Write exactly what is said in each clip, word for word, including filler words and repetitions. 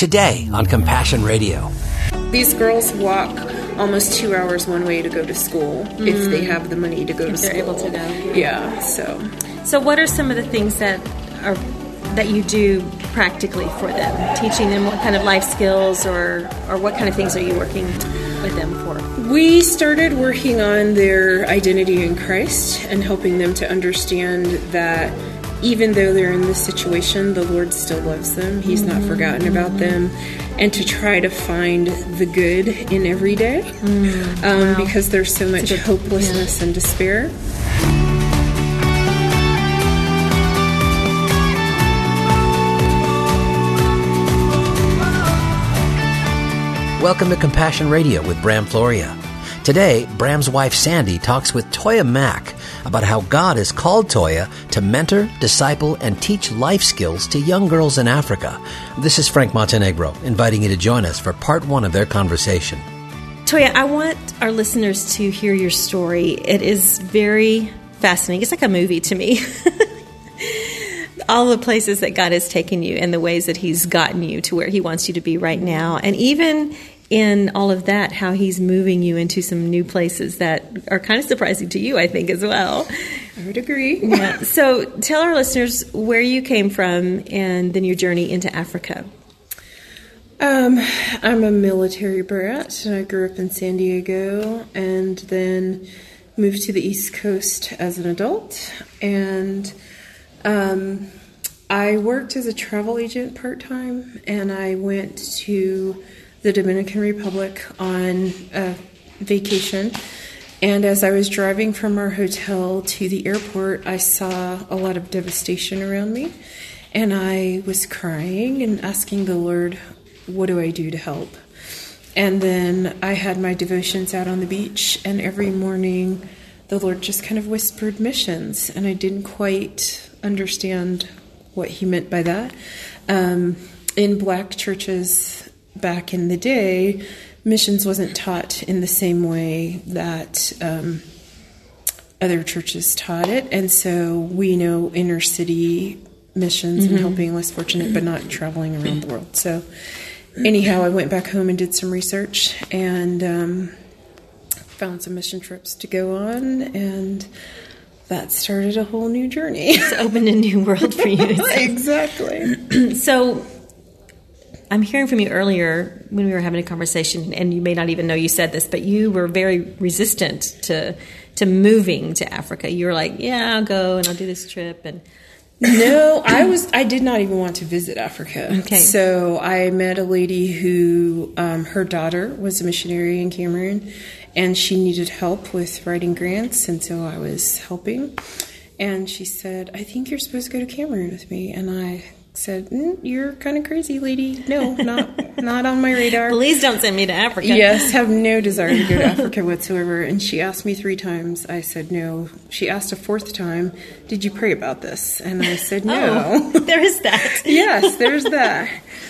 Today on Compassion Radio. These girls walk almost two hours one way to go to school mm. if they have the money to go if to they're school. able to go. Yeah, so. So what are some of the things that are that you do practically for them? Teaching them what kind of life skills or, or what kind of things are you working with them for? We started working on their identity in Christ and helping them to understand that even though they're in this situation, the Lord still loves them. He's mm-hmm. not forgotten about mm-hmm. them. And to try to find the good in every day mm, um, wow. because there's so much good, hopelessness yeah. and despair. Welcome to Compassion Radio with Bram Floria. Today, Bram's wife Sandy talks with Toya Mack about how God has called Toya to mentor, disciple, and teach life skills to young girls in Africa. This is Frank Montenegro, inviting you to join us for part one of their conversation. Toya, I want our listeners to hear your story. It is very fascinating. It's like a movie to me. All the places that God has taken you and the ways that He's gotten you to where He wants you to be right now. And even in all of that, how He's moving you into some new places that are kind of surprising to you, I think, as well. I would agree. Yeah. So tell our listeners where you came from and then your journey into Africa. Um, I'm a military brat. I grew up in San Diego and then moved to the East Coast as an adult. And um, I worked as a travel agent part-time, and I went to the Dominican Republic on a vacation. And as I was driving from our hotel to the airport, I saw a lot of devastation around me. And I was crying and asking the Lord, what do I do to help? And then I had my devotions out on the beach, and every morning the Lord just kind of whispered missions, and I didn't quite understand what He meant by that. Um, in black churches back in the day, missions wasn't taught in the same way that um, other churches taught it. And so we know inner city missions mm-hmm. and helping less fortunate, but not traveling around the world. So anyhow, I went back home and did some research and um, found some mission trips to go on, and that started a whole new journey. It's opened a new world for you. Exactly. So I'm hearing from you earlier when we were having a conversation, and you may not even know you said this, but you were very resistant to to moving to Africa. You were like, yeah, I'll go and I'll do this trip. And no, I was. I did not even want to visit Africa. Okay. So I met a lady who, um, her daughter was a missionary in Cameroon, and she needed help with writing grants, and so I was helping. And she said, I think you're supposed to go to Cameroon with me. And I said, mm, you're kind of crazy, lady. No, not not on my radar. Please don't send me to Africa. Yes, have no desire to go to Africa whatsoever. And she asked me three times. I said no. She asked a fourth time, did you pray about this? And I said no. Oh, there is that. Yes, there's that.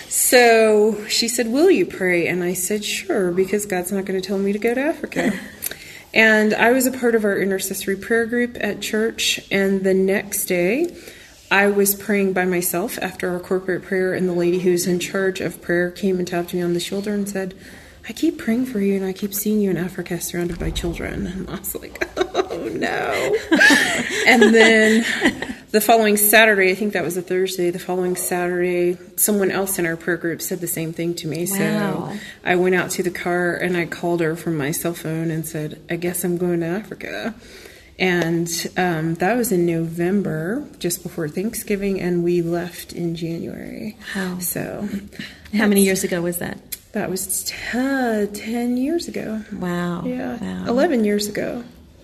So she said, will you pray? And I said, sure, because God's not going to tell me to go to Africa. And I was a part of our intercessory prayer group at church. And the next day, I was praying by myself after our corporate prayer, and the lady who's in charge of prayer came and tapped me on the shoulder and said, I keep praying for you, and I keep seeing you in Africa surrounded by children. And I was like, oh, no. And then the following Saturday, I think that was a Thursday, the following Saturday, someone else in our prayer group said the same thing to me. Wow. So I went out to the car, and I called her from my cell phone and said, I guess I'm going to Africa. And um, that was in November, just before Thanksgiving, and we left in January. Wow. So, how many years ago was that? That was t- ten years ago. Wow. Yeah. Wow. eleven years ago.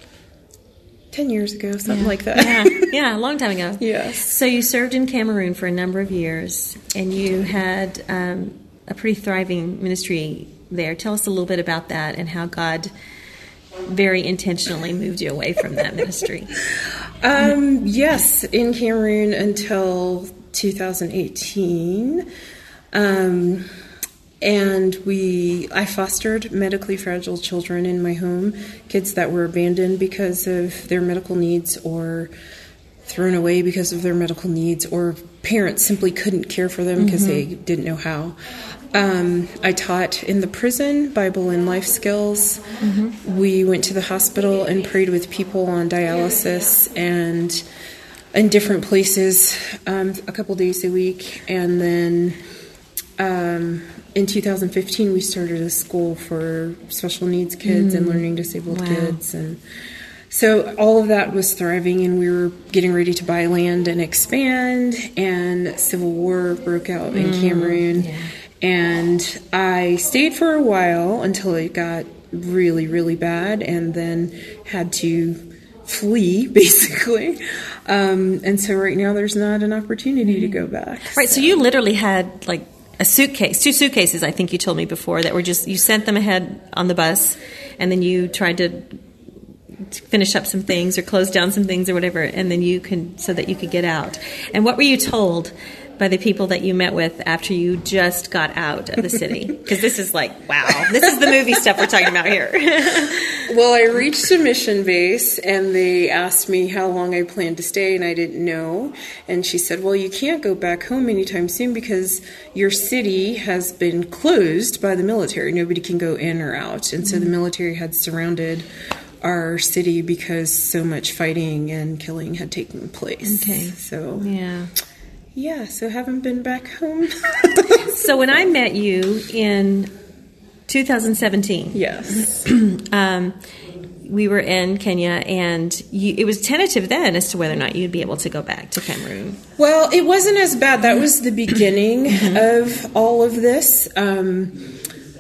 ten years ago, something yeah. like that. Yeah. Yeah, a long time ago. Yes. So you served in Cameroon for a number of years, and you had um, a pretty thriving ministry there. Tell us a little bit about that and how God very intentionally moved you away from that ministry. Um, yes, in Cameroon until two thousand eighteen. Um, and we, I fostered medically fragile children in my home, kids that were abandoned because of their medical needs or thrown away because of their medical needs, or parents simply couldn't care for them because mm-hmm. they didn't know how. Um, I taught in the prison Bible and life skills. Mm-hmm. We went to the hospital and prayed with people on dialysis and in different places um, a couple days a week. And then um, in two thousand fifteen, we started a school for special needs kids mm. and learning disabled wow. kids. And so all of that was thriving, and we were getting ready to buy land and expand, and civil war broke out in mm. Cameroon. Yeah. And I stayed for a while until it got really, really bad, and then had to flee, basically. Um, and so right now there's not an opportunity mm-hmm. to go back. Right, so. so you literally had like a suitcase, two suitcases, I think you told me before, that were just, you sent them ahead on the bus, and then you tried to finish up some things or close down some things or whatever, and then you can, so that you could get out. And what were you told by the people that you met with after you just got out of the city? Because this is like, wow, this is the movie stuff we're talking about here. Well, I reached a mission base, and they asked me how long I planned to stay, and I didn't know. And she said, well, you can't go back home anytime soon because your city has been closed by the military. Nobody can go in or out. And so mm-hmm. the military had surrounded our city because so much fighting and killing had taken place. Okay. So, yeah. Yeah, so haven't been back home. So when I met you in two thousand seventeen, yes, um, we were in Kenya, and you, it was tentative then as to whether or not you'd be able to go back to Cameroon. Well, it wasn't as bad. That was the beginning of all of this. Um,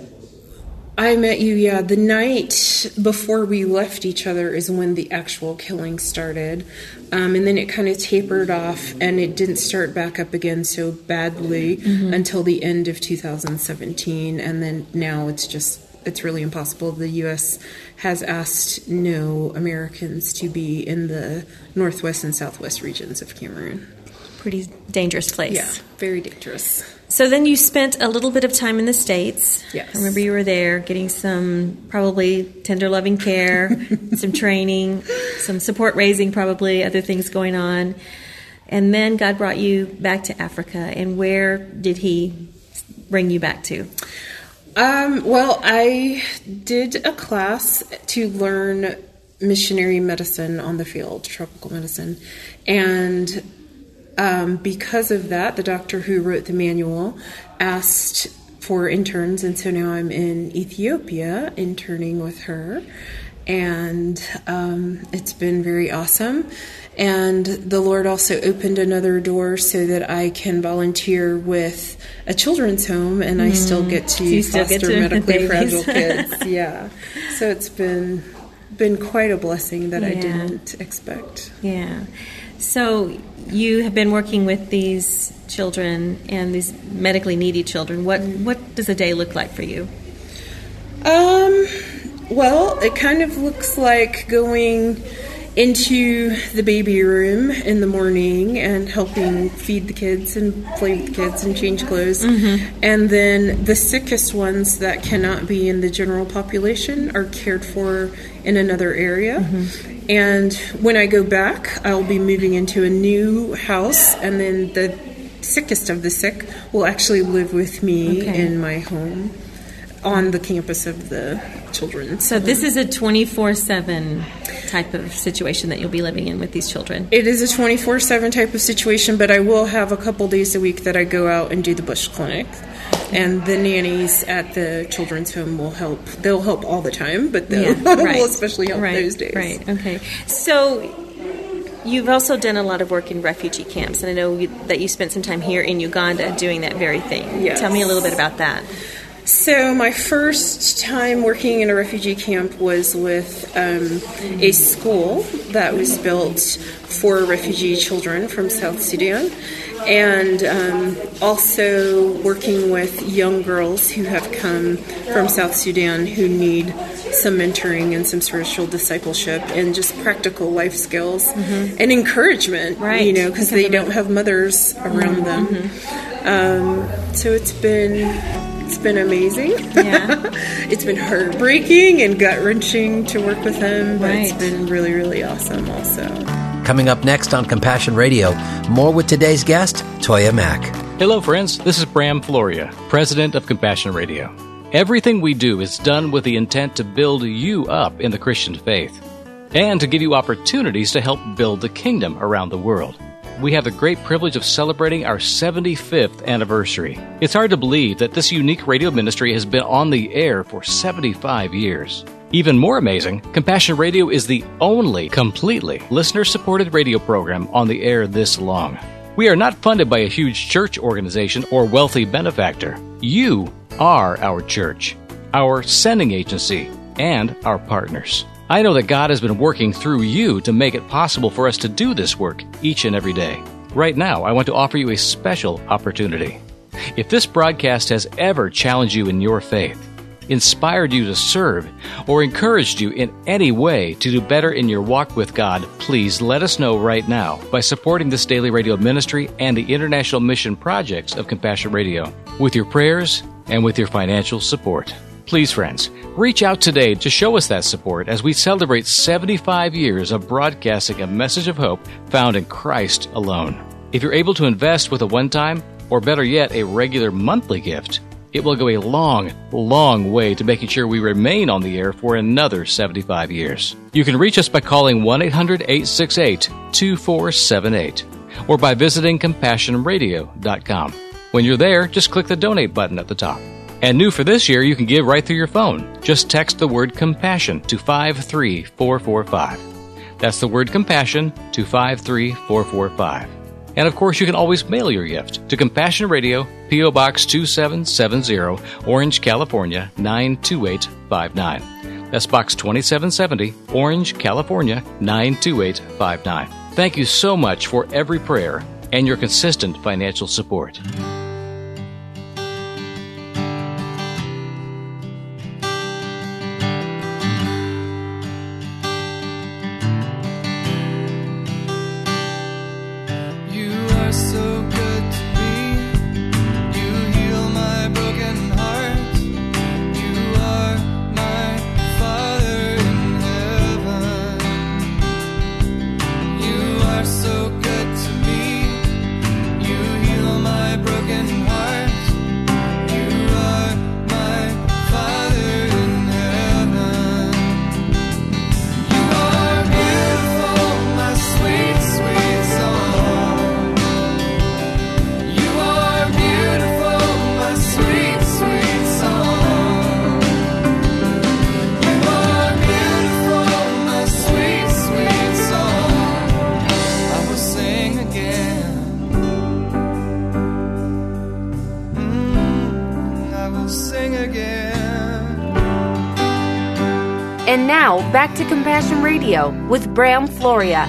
I met you, yeah, the night before we left each other is when the actual killing started. Um, and then it kind of tapered off, and it didn't start back up again so badly mm-hmm. until the end of two thousand seventeen. And then now it's just, it's really impossible. The U S has asked no Americans to be in the northwest and southwest regions of Cameroon. Pretty dangerous place. Yeah, very dangerous. So then you spent a little bit of time in the States. Yes. I remember you were there getting some probably tender loving care, some training, some support raising, probably other things going on. And then God brought you back to Africa. And where did he bring you back to? Um, well, I did a class to learn missionary medicine on the field, tropical medicine. And Um, because of that, the doctor who wrote the manual asked for interns, and so now I'm in Ethiopia interning with her, and um, it's been very awesome. And the Lord also opened another door so that I can volunteer with a children's home, and I mm. still get to so foster get to medically fragile kids. Yeah, so it's been been quite a blessing that yeah. I didn't expect. Yeah. So you have been working with these children and these medically needy children. What what does a day look like for you? Um, well, it kind of looks like going into the baby room in the morning and helping feed the kids and play with the kids and change clothes. Mm-hmm. And then the sickest ones that cannot be in the general population are cared for in another area. Mm-hmm. And when I go back, I'll be moving into a new house, and then the sickest of the sick will actually live with me okay. in my home on the campus of the children's So home. This is a twenty-four seven type of situation that you'll be living in with these children? It is a twenty-four seven type of situation, but I will have a couple days a week that I go out and do the bush clinic. And the nannies at the children's home will help. They'll help all the time, but they'll yeah, right. will especially help right, those days. Right, okay. So you've also done a lot of work in refugee camps, and I know you, that you spent some time here in Uganda doing that very thing. Yes. Tell me a little bit about that. So my first time working in a refugee camp was with um, a school that was built for refugee children from South Sudan, and um, also working with young girls who have come from South Sudan who need some mentoring and some spiritual discipleship and just practical life skills mm-hmm. and encouragement, right. you know, because they don't have mothers around mm-hmm. them. Um, so it's been... It's been amazing. Yeah. It's been heartbreaking and gut-wrenching to work with him, but right. it's been really, really awesome also. Coming up next on Compassion Radio, more with today's guest, Toya Mack. Hello, friends. This is Bram Floria, president of Compassion Radio. Everything we do is done with the intent to build you up in the Christian faith and to give you opportunities to help build the kingdom around the world. We have the great privilege of celebrating our seventy-fifth anniversary. It's hard to believe that this unique radio ministry has been on the air for seventy-five years. Even more amazing, Compassion Radio is the only completely listener-supported radio program on the air this long. We are not funded by a huge church organization or wealthy benefactor. You are our church, our sending agency, and our partners. I know that God has been working through you to make it possible for us to do this work each and every day. Right now, I want to offer you a special opportunity. If this broadcast has ever challenged you in your faith, inspired you to serve, or encouraged you in any way to do better in your walk with God, please let us know right now by supporting this daily radio ministry and the international mission projects of Compassion Radio with your prayers and with your financial support. Please, friends, reach out today to show us that support as we celebrate seventy-five years of broadcasting a message of hope found in Christ alone. If you're able to invest with a one-time, or better yet, a regular monthly gift, it will go a long, long way to making sure we remain on the air for another seventy-five years. You can reach us by calling one eight hundred eight six eight two four seven eight or by visiting compassion radio dot com. When you're there, just click the donate button at the top. And new for this year, you can give right through your phone. Just text the word compassion to five three four four five. That's the word compassion to five three four four five. And of course, you can always mail your gift to Compassion Radio, P O Box two seven seven zero, Orange, California, nine two eight five nine. That's Box twenty-seven seventy, Orange, California, nine two eight five nine. Thank you so much for every prayer and your consistent financial support. And now, back to Compassion Radio with Bram Floria.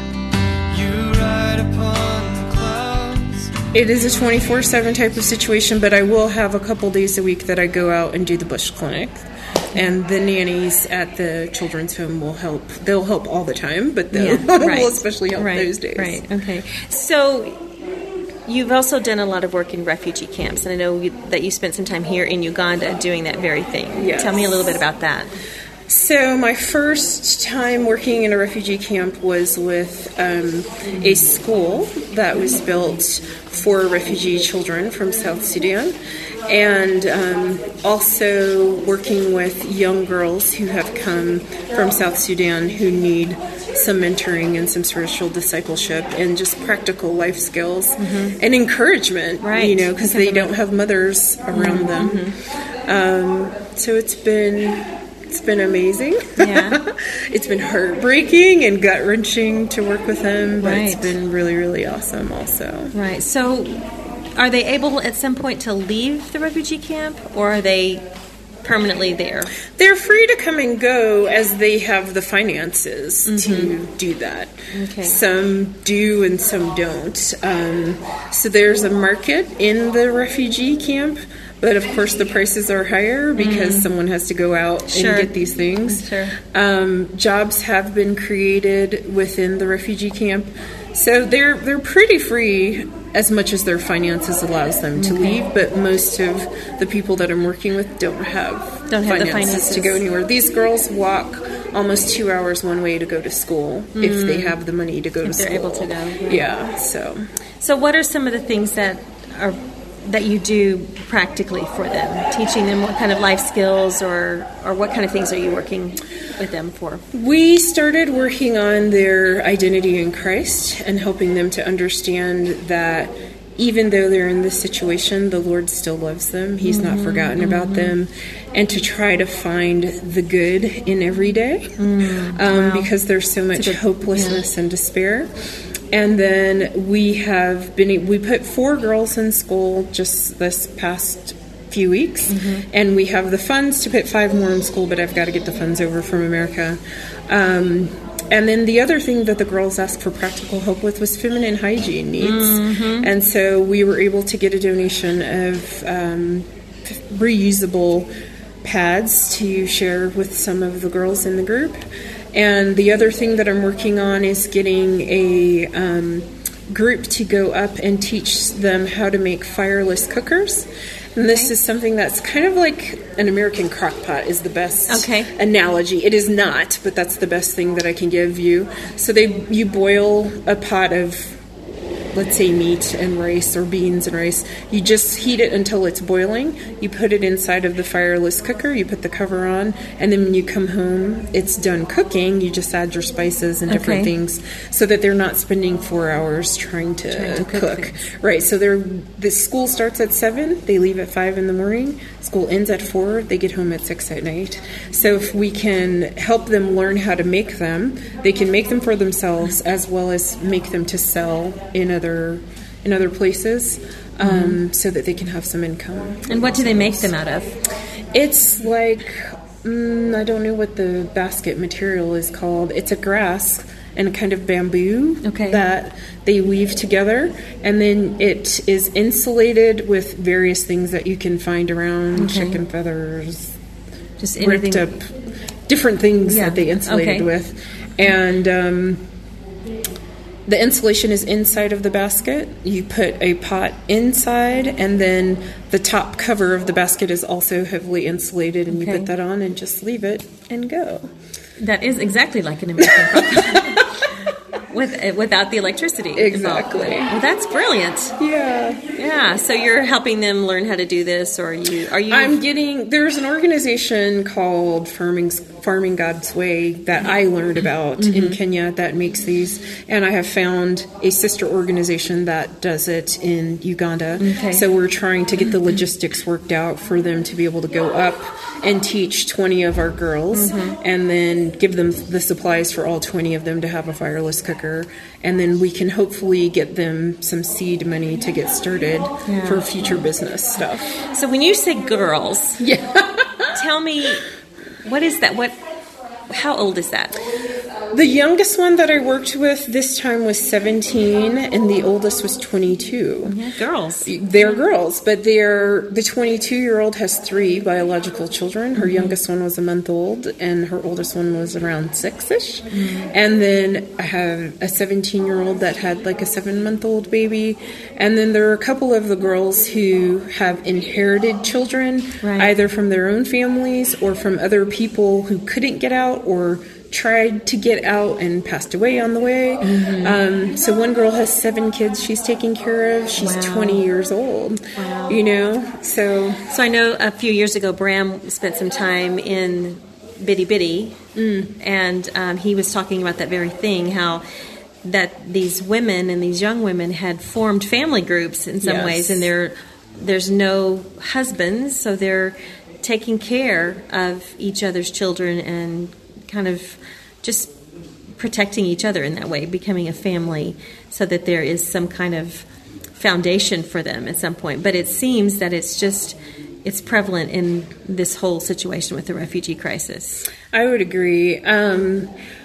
It is a twenty-four seven type of situation, but I will have a couple days a week that I go out and do the bush clinic. And the nannies at the children's home will help. They'll help all the time, but they'll Yeah, right. will especially help right, those days. Right, okay. So you've also done a lot of work in refugee camps, and I know you, that you spent some time here in Uganda doing that very thing. Yes. Tell me a little bit about that. So my first time working in a refugee camp was with um, a school that was built for refugee children from South Sudan, and um, also working with young girls who have come from South Sudan who need some mentoring and some spiritual discipleship and just practical life skills mm-hmm. and encouragement, right. you know, because they don't have mothers around mm-hmm. them. Um, so it's been... It's been amazing. Yeah. It's been heartbreaking and gut-wrenching to work with him, but right. it's been really, really awesome also. Right. So are they able at some point to leave the refugee camp, or are they permanently there? They're free to come and go as they have the finances mm-hmm. to do that. Okay. Some do and some don't. Um, so there's a market in the refugee camp, but of course the prices are higher because mm. someone has to go out sure. and get these things. Sure. Um, jobs have been created within the refugee camp, so they're they're pretty free as much as their finances allows them to okay. leave. But most of the people that I'm working with don't have don't have finances, the finances to go anywhere. These girls walk almost two hours one way to go to school mm. if they have the money to go if to school. They're able to go. Yeah. yeah. So. So what are some of the things that are that you do practically for them? Teaching them what kind of life skills, or or what kind of things are you working with them for? We started working on their identity in Christ and helping them to understand that even though they're in this situation, the Lord still loves them. He's mm-hmm, not forgotten mm-hmm. about them. And to try to find the good in every day mm, um, wow. because there's so much good, hopelessness yeah. and despair. And then we have been, we put four girls in school just this past few weeks, mm-hmm. and we have the funds to put five more in school, but I've got to get the funds over from America. Um, and then the other thing that the girls asked for practical help with was feminine hygiene needs. Mm-hmm. And so we were able to get a donation of um, reusable pads to share with some of the girls in the group. And the other thing that I'm working on is getting a um, group to go up and teach them how to make fireless cookers. And this okay. is something that's kind of like an American crock pot is the best okay. analogy. It is not, but that's the best thing that I can give you. So they you boil a pot of, let's say, meat and rice or beans and rice. You just heat it until it's boiling. You put it inside of the fireless cooker. You put the cover on. And then when you come home, it's done cooking. You just add your spices and different okay. things so that they're not spending four hours trying to, trying to cook. cook. Right. So they're, the school starts at seven. They leave at five in the morning. School ends at four. They get home at six at night. So if we can help them learn how to make them, they can make them for themselves as well as make them to sell in a Other, in other places, um, mm-hmm. so that they can have some income. And what do they make them out of? It's like, mm, I don't know what the basket material is called. It's a grass and a kind of bamboo okay. that they weave together, and then it is insulated with various things that you can find around, okay. chicken feathers, just ripped up, different things yeah. that they insulated okay. with. And um the insulation is inside of the basket. You put a pot inside, and then the top cover of the basket is also heavily insulated, and okay. you put that on and just leave it and go. That is exactly like an American crock with without the electricity. Exactly. Involved. Well, that's brilliant. Yeah. Yeah. So you're helping them learn how to do this, or you are you? I'm getting. There's an organization called Farming Farming God's Way that I learned about mm-hmm. in Kenya that makes these, and I have found a sister organization that does it in Uganda. Okay. So we're trying to get the logistics worked out for them to be able to go up and teach twenty of our girls, mm-hmm. and then give them the supplies for all twenty of them to have a fireless cooker, and then we can hopefully get them some seed money to get started yeah. for future business stuff. So when you say girls, yeah, tell me, what is that? What? How old is that? The youngest one that I worked with this time was seventeen, and the oldest was twenty-two. Yeah, girls. They're girls, but they're the twenty-two-year-old has three biological children. Her mm-hmm. youngest one was a month old, and her oldest one was around six-ish. Mm-hmm. And then I have a seventeen-year-old that had like a seven-month-old baby. And then there are a couple of the girls who have inherited children, right. either from their own families or from other people who couldn't get out or tried to get out and passed away on the way. Mm-hmm. Um, so one girl has seven kids she's taking care of. She's wow. twenty years old. Wow. You know, so so I know a few years ago Bram spent some time in Bitty Bitty, mm. and um, he was talking about that very thing, how that these women and these young women had formed family groups in some yes. ways, and there there's no husbands, so they're taking care of each other's children and kind of just protecting each other in that way, becoming a family, so that there is some kind of foundation for them at some point. But it seems that it's just, it's prevalent in this whole situation with the refugee crisis. I would agree. Um,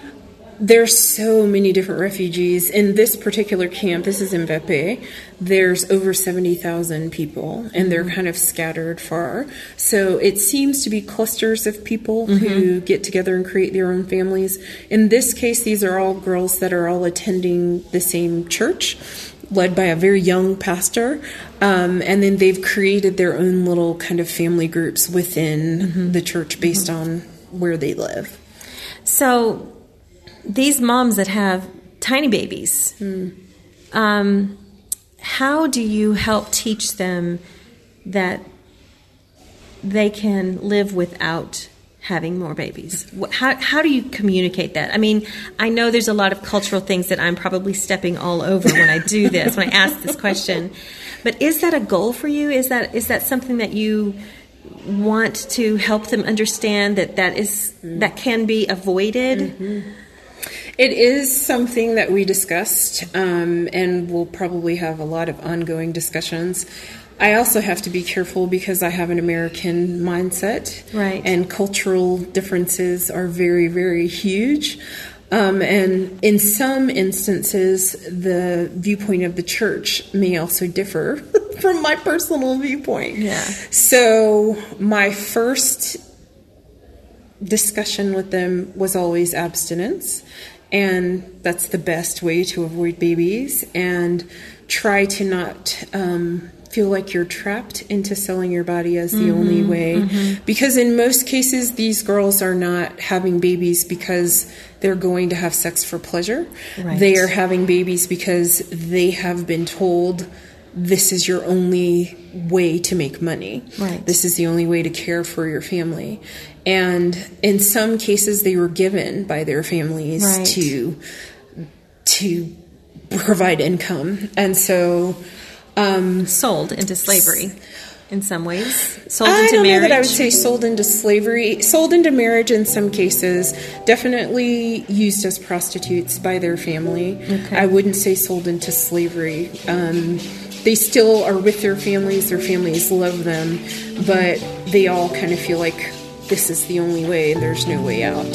there's so many different refugees. In this particular camp, this is in Mvepe, there's over seventy thousand people, and they're kind of scattered far. So it seems to be clusters of people mm-hmm. who get together and create their own families. In this case, these are all girls that are all attending the same church, led by a very young pastor. Um, and then they've created their own little kind of family groups within mm-hmm. the church based mm-hmm. on where they live. So these moms that have tiny babies, mm. um, how do you help teach them that they can live without having more babies? How how do you communicate that? I mean, I know there's a lot of cultural things that I'm probably stepping all over when I do this, when I ask this question. But is that a goal for you? Is that is that something that you want to help them understand that that is that can be avoided? Mm-hmm. It is something that we discussed, um, and we'll probably have a lot of ongoing discussions. I also have to be careful because I have an American mindset, right? And cultural differences are very, very huge. Um, and in some instances, the viewpoint of the church may also differ from my personal viewpoint. Yeah. So my first discussion with them was always abstinence. And that's the best way to avoid babies, and try to not um, feel like you're trapped into selling your body as the mm-hmm, only way. Mm-hmm. Because in most cases, these girls are not having babies because they're going to have sex for pleasure. Right. They are having babies because they have been told this is your only way to make money. Right. This is the only way to care for your family. And in some cases, they were given by their families right. to to provide income. And so... Um, sold into slavery in some ways. Sold I into don't marriage. know that I would say sold into slavery. Sold into marriage in some cases. Definitely used as prostitutes by their family. Okay. I wouldn't say sold into slavery. Um, they still are with their families. Their families love them. But they all kind of feel like this is the only way and there's no way out.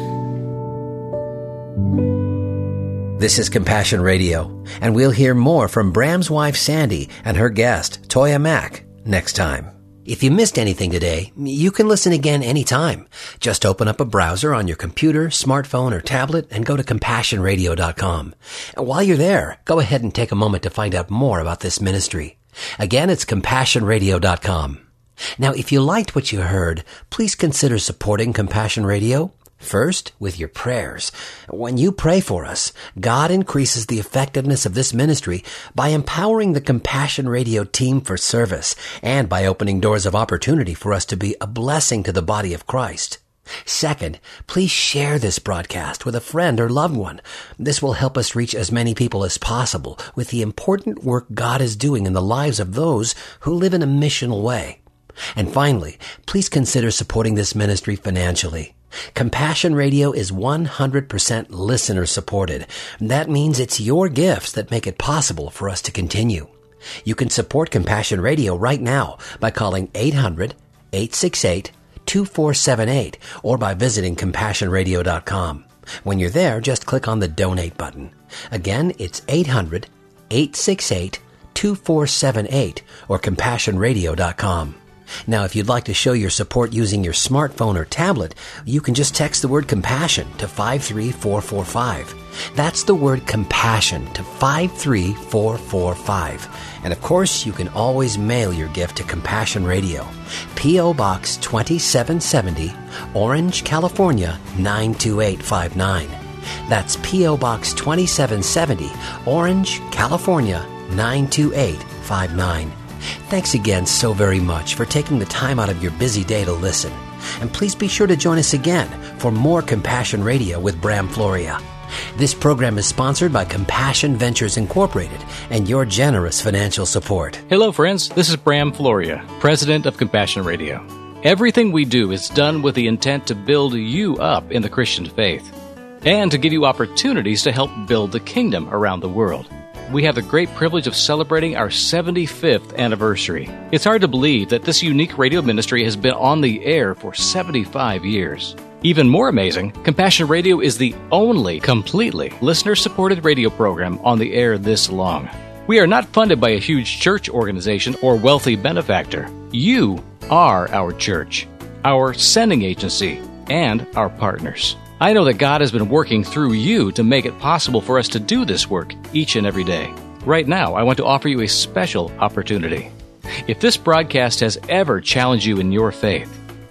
This is Compassion Radio, and we'll hear more from Bram's wife Sandy and her guest, Toya Mack, next time. If you missed anything today, you can listen again anytime. Just open up a browser on your computer, smartphone, or tablet and go to compassion radio dot com. And while you're there, go ahead and take a moment to find out more about this ministry. Again, it's compassion radio dot com. Now, if you liked what you heard, please consider supporting Compassion Radio. First, with your prayers. When you pray for us, God increases the effectiveness of this ministry by empowering the Compassion Radio team for service and by opening doors of opportunity for us to be a blessing to the body of Christ. Second, please share this broadcast with a friend or loved one. This will help us reach as many people as possible with the important work God is doing in the lives of those who live in a missional way. And finally, please consider supporting this ministry financially. Compassion Radio is one hundred percent listener supported. That means it's your gifts that make it possible for us to continue. You can support Compassion Radio right now by calling eight hundred, eight six eight, two four seven eight or by visiting compassion radio dot com. When you're there, just click on the donate button. Again, it's eight hundred, eight six eight, two four seven eight or compassion radio dot com. Now, if you'd like to show your support using your smartphone or tablet, you can just text the word compassion to five three four four five. That's the word compassion to five three four four five. And of course, you can always mail your gift to Compassion Radio, P O. Box twenty-seven seventy, Orange, California nine two eight five nine. That's P O. Box twenty-seven seventy, Orange, California nine two eight five nine. Thanks again so very much for taking the time out of your busy day to listen. And please be sure to join us again for more Compassion Radio with Bram Floria. This program is sponsored by Compassion Ventures Incorporated and your generous financial support. Hello, friends. This is Bram Floria, president of Compassion Radio. Everything we do is done with the intent to build you up in the Christian faith and to give you opportunities to help build the kingdom around the world. We have the great privilege of celebrating our seventy-fifth anniversary. It's hard to believe that this unique radio ministry has been on the air for seventy-five years. Even more amazing, Compassion Radio is the only completely listener-supported radio program on the air this long. We are not funded by a huge church organization or wealthy benefactor. You are our church, our sending agency, and our partners. I know that God has been working through you to make it possible for us to do this work each and every day. Right now, I want to offer you a special opportunity. If this broadcast has ever challenged you in your faith,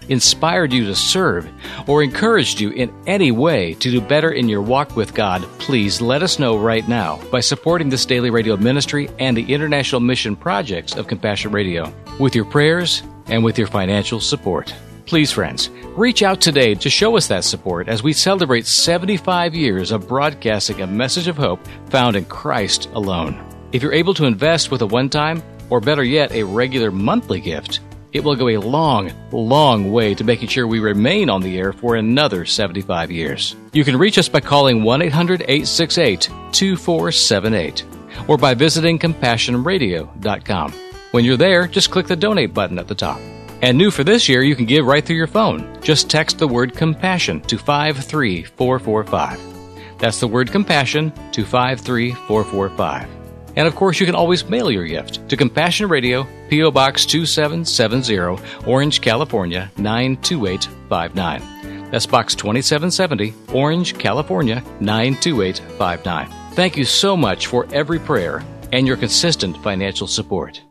inspired you to serve, or encouraged you in any way to do better in your walk with God, please let us know right now by supporting this daily radio ministry and the international mission projects of Compassion Radio with your prayers and with your financial support. Please, friends, reach out today to show us that support as we celebrate seventy-five years of broadcasting a message of hope found in Christ alone. If you're able to invest with a one-time, or better yet, a regular monthly gift, it will go a long, long way to making sure we remain on the air for another seventy-five years. You can reach us by calling one eight hundred, eight six eight, two four seven eight or by visiting compassion radio dot com. When you're there, just click the donate button at the top. And new for this year, you can give right through your phone. Just text the word compassion to five three four four five. That's the word compassion to five three four four five. And of course, you can always mail your gift to Compassion Radio, P O. Box two seven seven zero, Orange, California, nine two eight five nine. That's Box twenty-seven seventy, Orange, California, nine two eight five nine. Thank you so much for every prayer and your consistent financial support.